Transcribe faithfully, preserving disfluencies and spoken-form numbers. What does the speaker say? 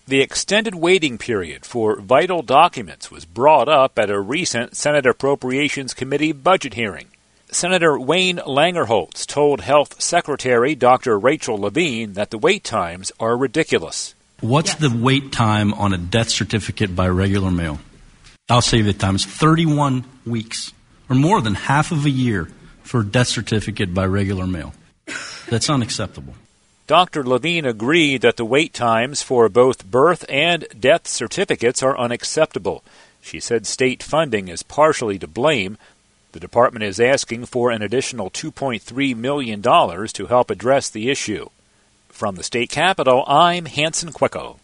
The extended waiting period for vital documents was brought up at a recent Senate Appropriations Committee budget hearing. Senator Wayne Langerholtz told Health Secretary Doctor Rachel Levine that the wait times are ridiculous. What's yes. the wait time on a death certificate by regular mail? I'll say the time is thirty-one weeks, or more than half of a year for a death certificate by regular mail. That's unacceptable. Doctor Levine agreed that the wait times for both birth and death certificates are unacceptable. She said state funding is partially to blame. The department is asking for an additional two point three million dollars to help address the issue. From the state capitol, I'm Hanson Quicko.